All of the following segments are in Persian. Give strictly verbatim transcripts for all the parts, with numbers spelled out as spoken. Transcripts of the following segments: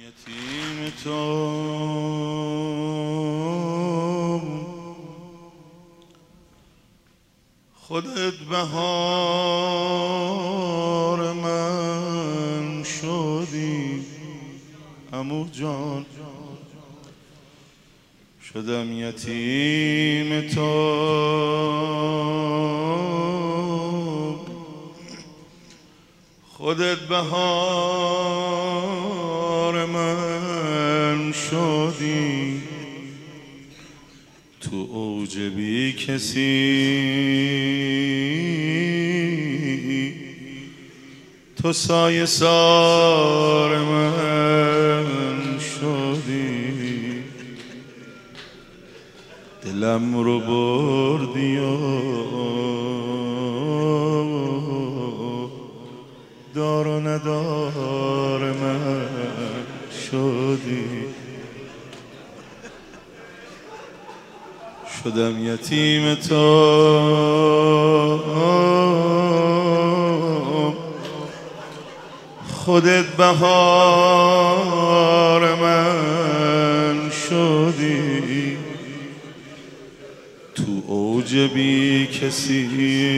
یتیم تو خودت بهار من شدی عمو جان، شدم یتیم تو خودت بهار من شدی، تو اوج بی کسی تو سایه سار من شدی، دلم رو بردی و دار و ندار من شدی، شدم یتیم تو خودت بهار من شدی، تو اوج بی کسی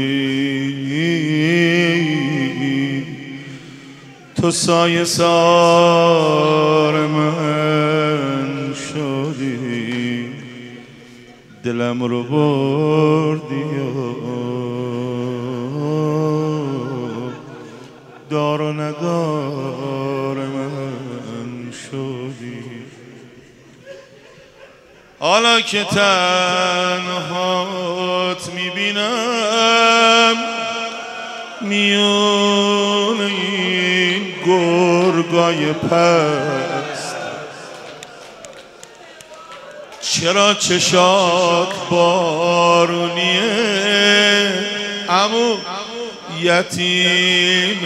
تو سایه سار من شدی، دلم رو بردی و دار و ندار من شدی. حالا که تنهات میبینم میون این گرگای پست، چرا چشات بارونیه عمو یتیم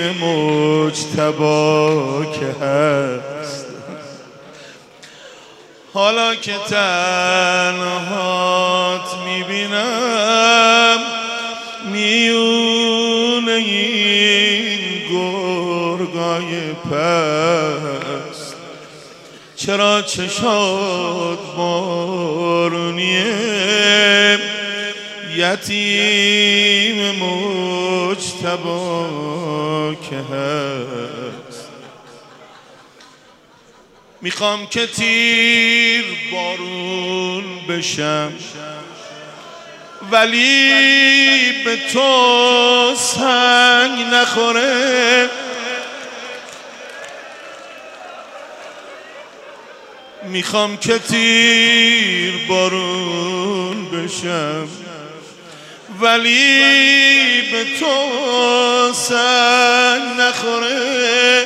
مجتبی که هست، حالا که تنهات میبینم میون این گرگای پست، چرا چشات بارونیه یتیم مجتبی که هست، میخوام که تیر بارون بشم ولی به تو سنگ نخوره، میخوام که تیر بارون بشم ولی به تو سنگ نخوره،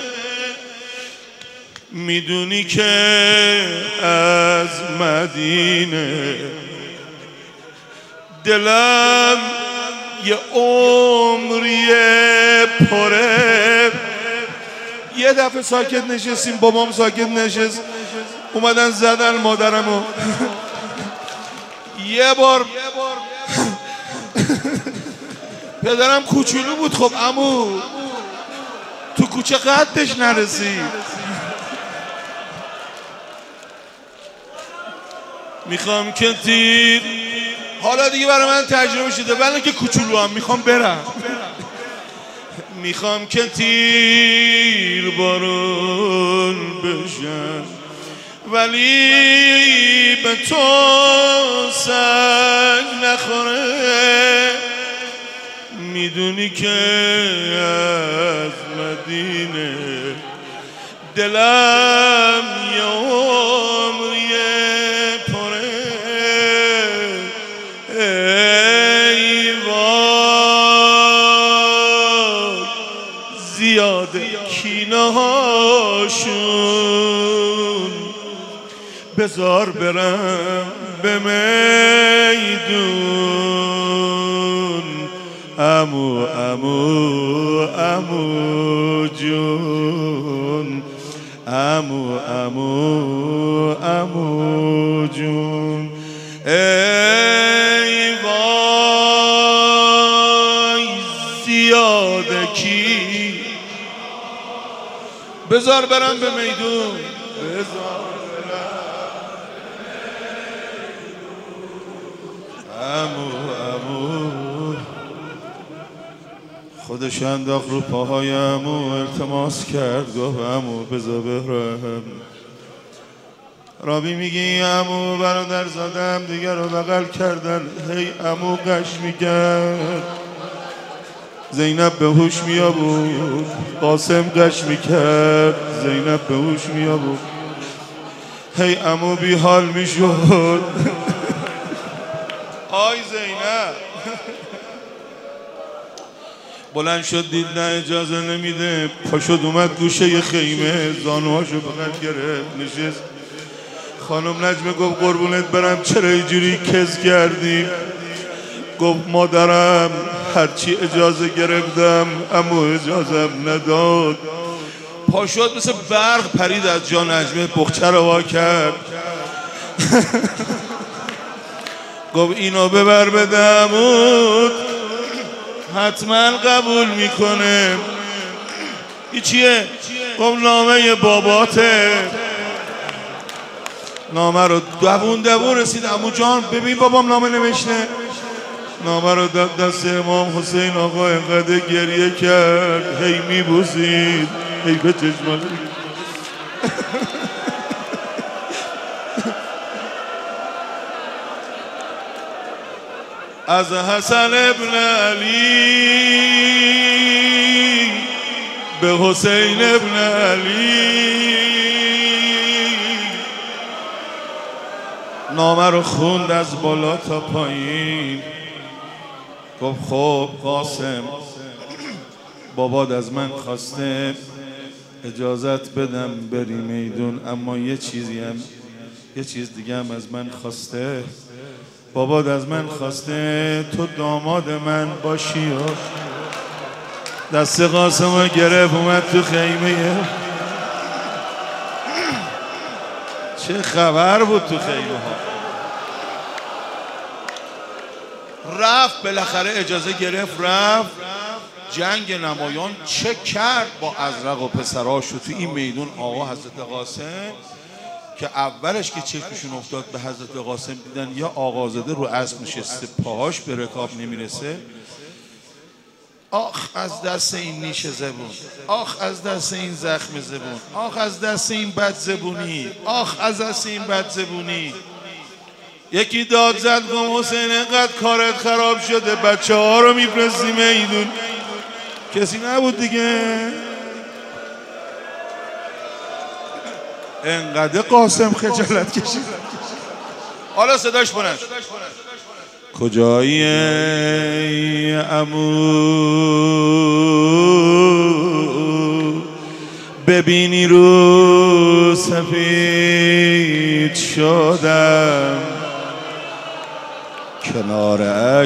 میدونی که از مدینه دلم یه عمریه پره. یه دفعه ساکت نشستیم، بابام ساکت نشست، اومدن زدن مادرمو. یه بار پدرم کوچولو بود، خب عمو تو کوچه قدش نرسید. میخوام که تیر حالا دیگه برای من تجربه شده، ولی که کوچولو هم میخوام برم. میخوام که تیر بارون بشن ولی به تو سنگ نخوره، میدونی که از مدینه دلم یه عمریه پره. ای وای زیاده کینه هاشون، بذار برم به میدون عمو عمو عمو جون، عمو عمو عمو جون. ای وای زیاده کی، بذار برم به میدون عمو عمو خودش انداخت رو پاهای عمو، التماس کرد گفت عمو بذار برم. رابی میگی عمو برادر زادم دیگر رو بغل کردن، هی عمو قش میکرد. زینب به هوش میا بود، قاسم قش میکرد، زینب به هوش میا بود، هی عمو بی حال میشد. آی زینب بلند شد دید نه اجازه نمیده، پاشد اومد گوشه خیمه، زانوهاشو بغل گرفت نشست. خانم نجمه گفت قربونت برم چرا اینجوری کز کردی؟ گفت مادرم هرچی اجازه گرفتم اما اجازم نداد. پاشد مثل برق پرید از جا نجمه، بخچه رو وا کرد. گفت اینو ببر به دمود حتما قبول میکنه. این چیه؟ گفت نامه باباته. نامه رو دوون دوون رسید. عمو جان ببین بابام نامه نوشته. نامه رو داد دست امام حسین. آقا اینقدر گریه کرد، هی میبوسید، هی به چشمان. از حسن ابن علی به حسین ابن علی نامه رو خوند از بالا تا پایین. گفت خب قاسم باباد از من خواسته اجازت بدم بری میدون، اما یه چیزی هم یه چیز دیگه هم از من خواسته. باباد از من خواسته تو داماد من باشی. و دست قاسم رو گرفت اومد تو خیمه. چه خبر بود تو خیمه ها؟ رفت بالاخره اجازه گرفت رفت. جنگ نمایان چه کرد با ازرق و پسراشو تو این میدون. آقا حضرت قاسم که اولش که چشمشون افتاد به حضرت قاسم دیدن یا آقازاده رو اسب نشسته پاهاش به رکاب نمیرسه. آخ از دست این نیش زبون، آخ از دست این زخم زبون، آخ از دست این بد زبونی، آخ از دست این بد زبونی. یکی داد زد گم حسین اینقدر کارت خراب شده بچه ها رو میفرستی میدون. کسی نبود دیگه. انقدر قاسم خجالت کشید. حالا صداش بلند. کجایی ای عمو ببینی رو سفید شدم، کنار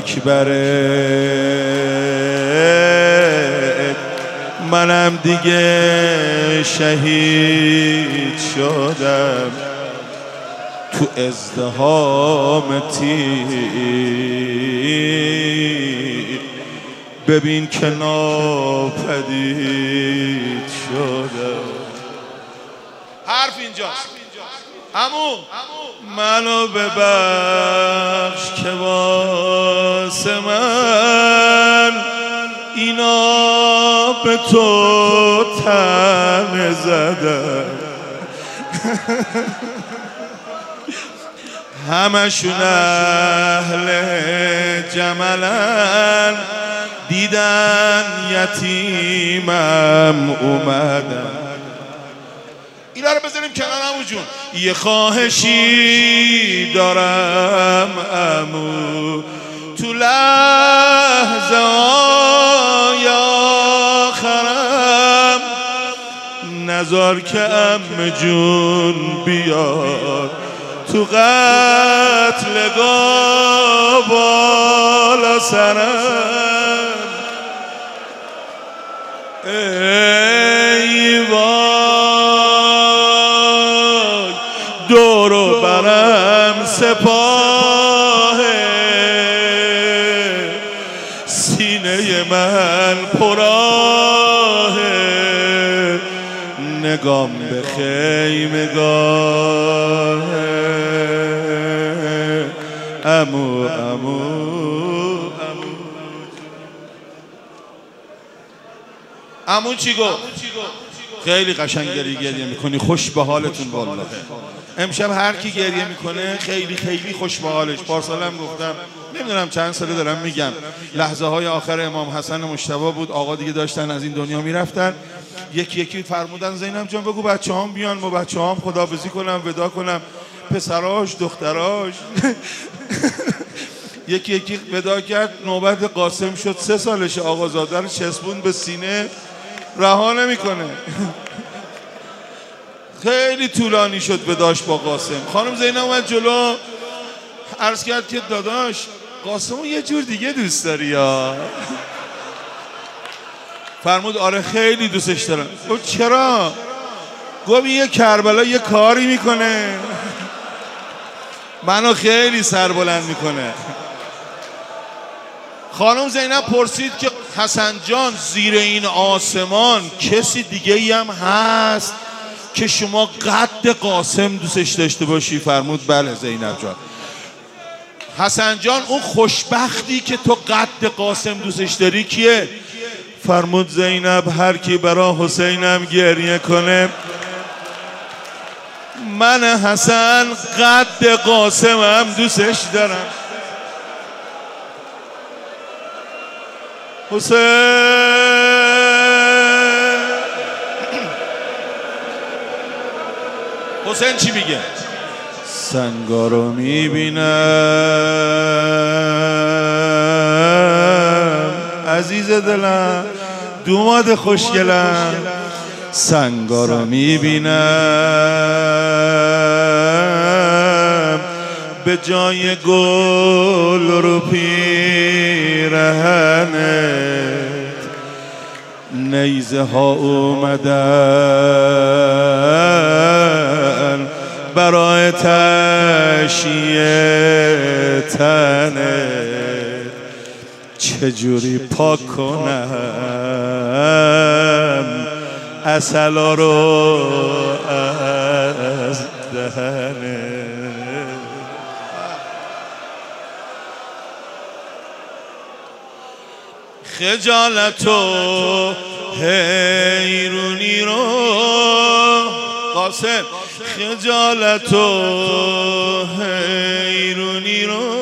اکبرت منم دیگه شهید شدم. تو ازدهام تیر ببین که ناپدید شدم. حرف اینجاست. عمو منو ببخش که واسه من اینا به تو تنه زدن. همشون اهل جملن دیدن یتیمم اومدن. اینا رو بذاریم کنار عمو جون. یه خواهشی دارم عمو تو لحظه های آخرم نذار که عمو جون بیاد تو قتلگاه بالا سرم. ای وای دور و برم سپاه، سینه من پراه، گام به خیمگاه امو امو امو چی گفت؟ خیلی قشنگ گریه گریه میکنی، خوش به حالتون والله. امشب هر کی گریه میکنه خیلی خیلی خوش به حالش. پارسالم گفتم، نمیدونم چند ساله دارم میگم، لحظه های آخر امام حسن مجتبی بود، آقا دیگه داشتن از این دنیا میرفتن، یکی یکی فرمودن زینب جان بگو بچه هام بیان، ما بچه هام خداحافظی کنم، ودا کنم، پسراش دختراش یکی یکی ودا کرد. نوبت قاسم شد، سه سالش، آقازاده رو چسبون به سینه، رها نمیکنه. خیلی طولانی شد وداش با قاسم. خانم زینب اومد جلو، عرض کرد که داداش قاسمو یه جور دیگه دوست داری یا؟ فرمود آره خیلی دوستش دارم. گفت چرا؟ گفت یه کربلا یه کاری میکنه منو خیلی سربلند میکنه. خانم زینب پرسید که حسن جان زیر این آسمان کسی دیگه ای هم هست که شما قد قاسم دوستش داشته باشی؟ فرمود بله زینب جان. حسن جان اون خوشبختی که تو قد قاسم دوستش داری کیه؟ فرمود زینب هر کی برا حسینم گریه کنه. من حسن قد قاسمم دوستش دارم. حسین حسین چی میگه؟ سنگا رو میبینم عزیز دلم، دوماد خوشگلم، سنگا رو میبینم به جای گل رو پیرهنت، نیزه ها اومدن برای تشییع تنت، چجوری پاک کنم عسلا رو از دهنت. خجالت و حیرونی رو قاسم، خجالت و حیرونی رو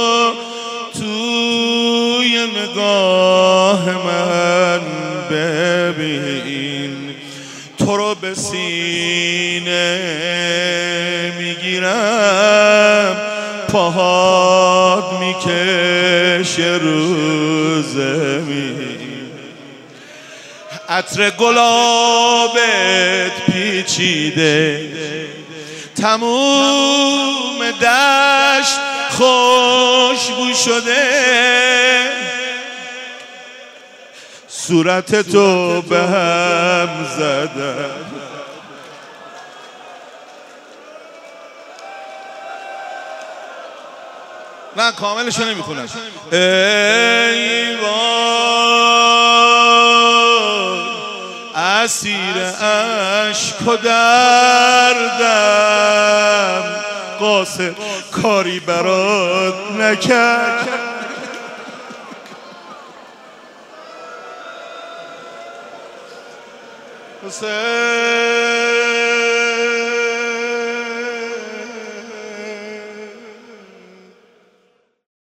توی نگاه من ببین، تو رو به سینه میگیرم، پاهات میکشه رو زمین، عطر گلابت پیچیده، تموم دشت خوشبو شده، صورت تو به هم زدم. نه کاملشو نمیخونم. ای وای اسیر اشک و دردم، قاسم کاری برات نکرد. حسین